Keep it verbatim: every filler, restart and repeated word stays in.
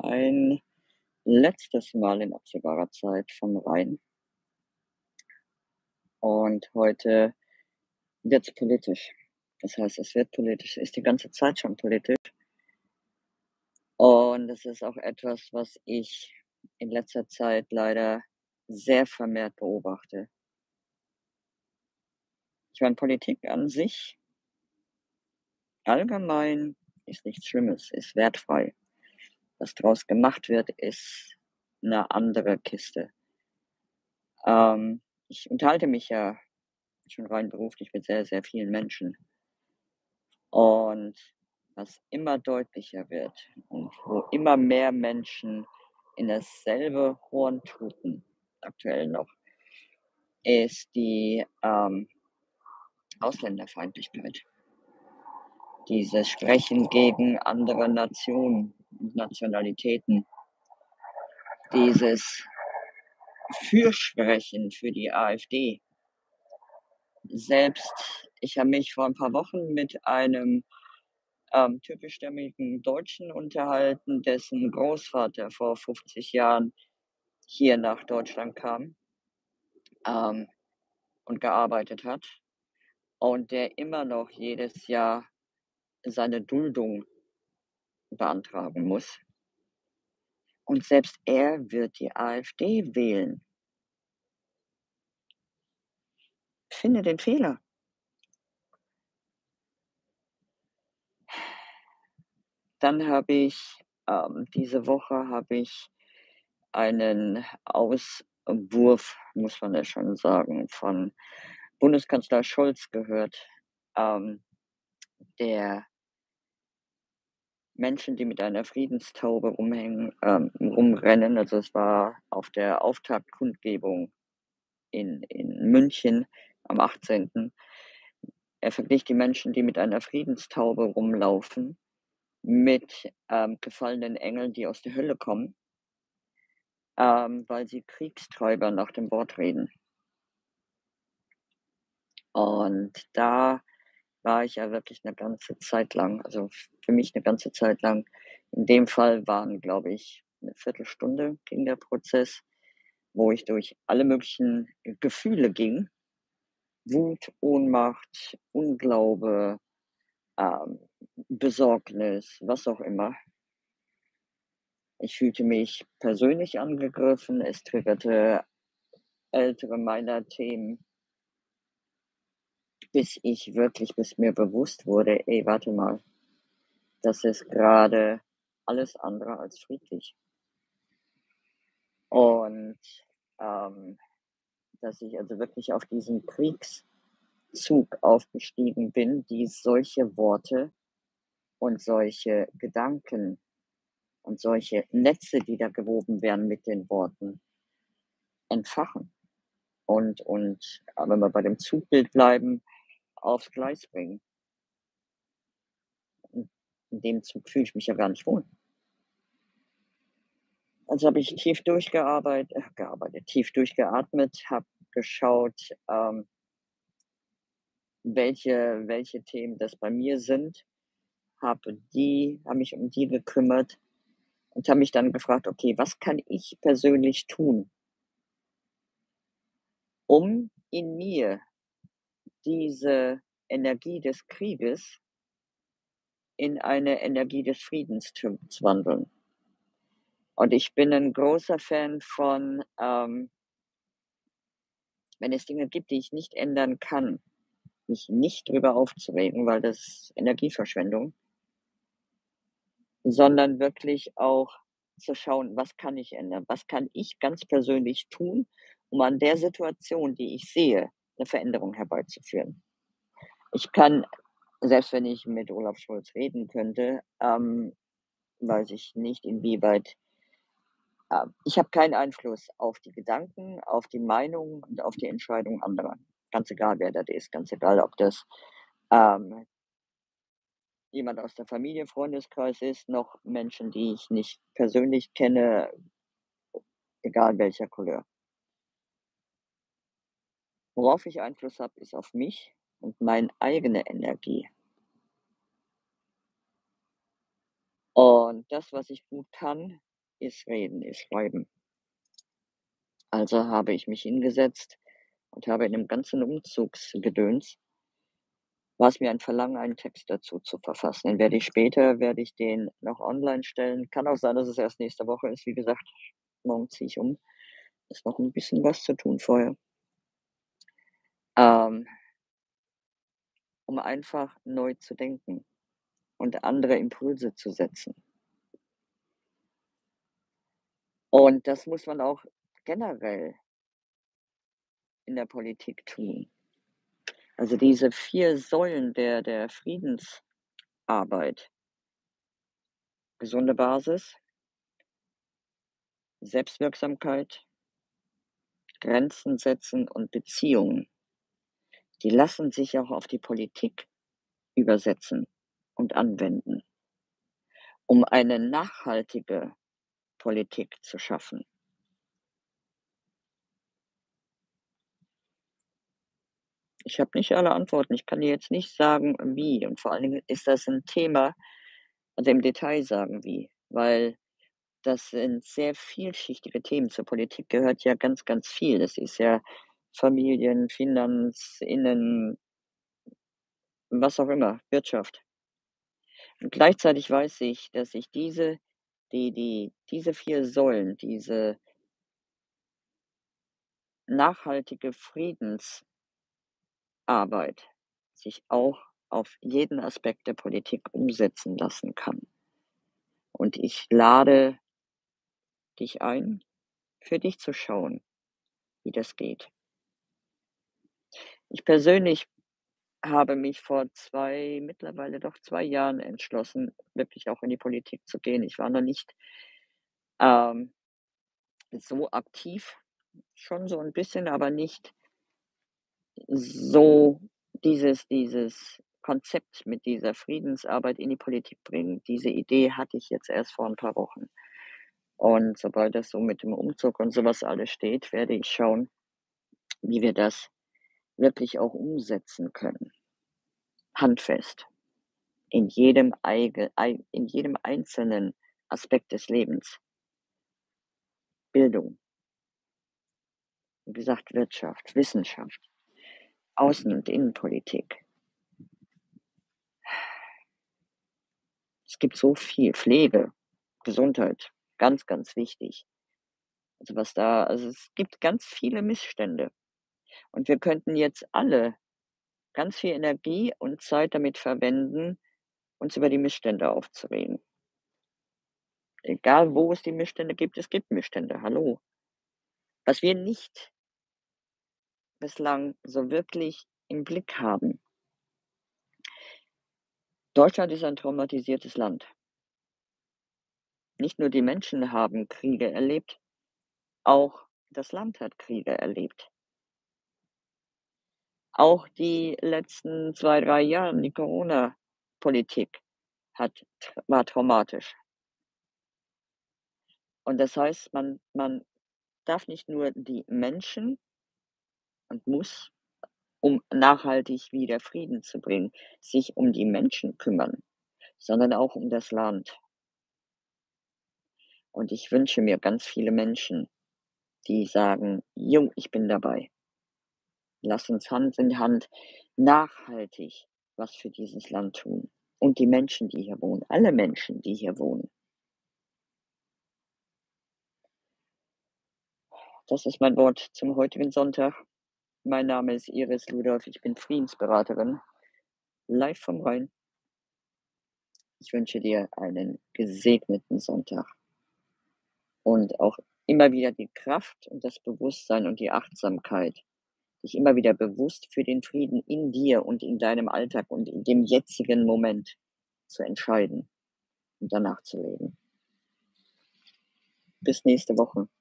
ein letztes Mal in absehbarer Zeit vom Rhein und heute wird's politisch. Das heißt, es wird politisch, ist die ganze Zeit schon politisch und es ist auch etwas, was ich in letzter Zeit leider sehr vermehrt beobachte. Ich meine, Politik an sich allgemein ist nichts Schlimmes, ist wertfrei. Was draus gemacht wird, ist 'ne andere Kiste. Ähm, ich unterhalte mich ja schon rein beruflich mit sehr, sehr vielen Menschen. Und was immer deutlicher wird und wo immer mehr Menschen in dasselbe Horn tuten, aktuell noch, ist die, ähm, Ausländerfeindlichkeit. Dieses Sprechen gegen andere Nationen und Nationalitäten. Dieses Fürsprechen für die AfD. Selbst ich habe mich vor 'n paar Wochen mit einem, ähm, türkischstämmigen Deutschen unterhalten, dessen Großvater vor fünfzig Jahren hier nach Deutschland kam ähm, und gearbeitet hat und der immer noch jedes Jahr seine Duldung beantragen muss. Und selbst er wird die AfD wählen. Finde den Fehler. Dann habe ich ähm, diese Woche habe ich einen Auswurf, muss man ja schon sagen, von Bundeskanzler Scholz gehört, ähm, der Menschen, die mit einer Friedenstaube rumhängen ähm, rumrennen. Also, es war auf der Auftaktkundgebung in in München am achtzehnten Er verglich die Menschen, die mit einer Friedenstaube rumlaufen, mit, ähm, gefallenen Engeln, die aus der Hölle kommen ähm, weil sie Kriegsträuber nach dem Wort reden. Und da war ich ja wirklich 'ne ganze Zeit lang also, f für mich 'ne ganze Zeit lang in dem Fall waren, glaube ich, 'ne Viertelstunde ging der Prozess, wo ich durch alle möglichen Gefühle ging. Wut, Ohnmacht, Unglaube, ähm, Besorgnis, was auch immer. Ich fühlte mich persönlich angegriffen, es triggerte ältere meiner Themen bis ich wirklich bis mir bewusst wurde: „Ey, warte mal, das ist grade alles andere als friedlich.“ Und, ähm, dass ich also wirklich auf diesen Kriegszug aufgestiegen bin, die solche Worte und solche Gedanken und solche Netze, die da gewoben werden mit den Worten entfachen und und, äh, wenn wir bei dem Zugbild bleiben, aufs Gleis bringen. Hm, in dem Zug fühle ich mich ja gar nicht wohl. Also, habe ich tief durchgearbeit äh, gearbeitet, tief durchgeatmet, habe geschaut, ähm welche welche Themen das bei mir sind, habe die habe mich um die gekümmert und habe mich dann gefragt: „Okay, was kann ich persönlich tun?“ „um in mir diese Energie des Krieges in eine Energie des Friedens zu zu wandeln?“ Und ich bin 'nen großer Fan von, ähm wenn es Dinge gibt, die ich nicht ändern kann, mich nicht drüber aufzuregen, weil das ist Energieverschwendung sondern wirklich auch zu schauen: „Was kann ich ändern? Was kann ich ganz persönlich tun, um an der Situation, die ich sehe, 'ne Veränderung herbeizuführen?“ Ich kann selbst wenn ich mit Olaf Scholz reden könnte, ähm, weiß ich nicht, inwieweit ähm, ich habe keinen Einfluss auf die Gedanken, auf die Meinung und auf die Entscheidung anderer. Ganz egal, wer das ist, ganz egal, ob das, ähm jemand aus der Familie, Freundeskreis ist, noch Menschen, die ich nicht persönlich kenne, egal welcher Couleur. Worauf ich Einfluss habe, ist auf mich und meine eigene Energie. Und das, was ich gut kann ist Reden, ist Schreiben. Also habe ich mich hingesetzt und habe in dem ganzen Umzugsgedöns war es mir ein Verlangen, einen Text dazu zu verfassen. Den werde ich später werde ich den noch online stellen. Kann auch sein, dass es erst nächste Woche ist. Wie gesagt, morgen ziehe ich um. Ist noch ein bisschen was zu tun vorher. Ähm, um einfach neu zu denken und andere Impulse zu setzen. Und das muss man auch generell in der Politik tun. Also diese vier Säulen der der Friedensarbeit, gesunde Basis, Selbstwirksamkeit, Grenzen setzen und Beziehungen, die lassen sich auch auf die Politik übersetzen und anwenden, um eine nachhaltige Politik zu schaffen. Ich habe nicht alle Antworten. Ich kann dir jetzt nicht sagen, wie. Und vor allen Dingen ist das ein Thema, also im Detail sagen wie, weil das sind sehr vielschichtige Themen. Zur Politik gehört ja ganz, ganz viel. Das ist ja Familien, Finanz, Innen, was auch immer, Wirtschaft. Und gleichzeitig weiß ich, dass ich diese die die diese vier Säulen, diese nachhaltige Friedensarbeit sich auch auf jeden Aspekt der Politik umsetzen lassen kann. Und ich lade dich ein, für dich zu schauen, wie das geht. Ich persönlich habe mich vor zwei mittlerweile doch zwei Jahren entschlossen, wirklich auch in die Politik zu gehen. Ich war noch nicht, ähm, so aktiv, schon so ein bisschen, aber nicht so dieses dieses Konzept mit dieser Friedensarbeit in die Politik bringen. Diese Idee hatte ich jetzt erst vor ein paar Wochen. Und sobald das so mit dem Umzug und sowas alles steht, werde ich schauen, wie wir das wirklich auch umsetzen können, handfest, in jedem eige ei in jedem einzelnen Aspekt des Lebens. Bildung, wie gesagt, Wirtschaft, Wissenschaft, Außen und Innenpolitik. Es gibt so viel. Pflege, Gesundheit, ganz, ganz wichtig. Also, was da also, es gibt ganz viele Missstände und wir könnten jetzt alle ganz viel Energie und Zeit damit verwenden, uns über die Missstände aufzuregen. Egal, wo es die Missstände gibt, es gibt Missstände, hallo. Was wir nicht bislang so wirklich im Blick haben: Deutschland ist ein traumatisiertes Land. Nicht nur die Menschen haben Kriege erlebt, auch das Land hat Kriege erlebt. Auch die letzten zwei, drei Jahren, die Corona-Politik hat war traumatisch. Und das heißt, man man darf nicht nur die Menschen und muss, um nachhaltig wieder Frieden zu bringen, sich um die Menschen kümmern, sondern auch um das Land. Und ich wünsche mir ganz viele Menschen, die sagen: „Jo, ich bin dabei. Lass uns Hand in Hand nachhaltig was für dieses Land tun und die Menschen, die hier wohnen, alle Menschen, die hier wohnen.“ Das ist mein Wort zum heutigen Sonntag. Mein Name ist Iris Ludolf. Ich bin Friedensberaterin, live vom Rhein. Ich wünsche dir einen gesegneten Sonntag und auch immer wieder die Kraft und das Bewusstsein und die Achtsamkeit, dich immer wieder bewusst für den Frieden in dir und in deinem Alltag und in dem jetzigen Moment zu entscheiden und danach zu leben. Bis nächste Woche.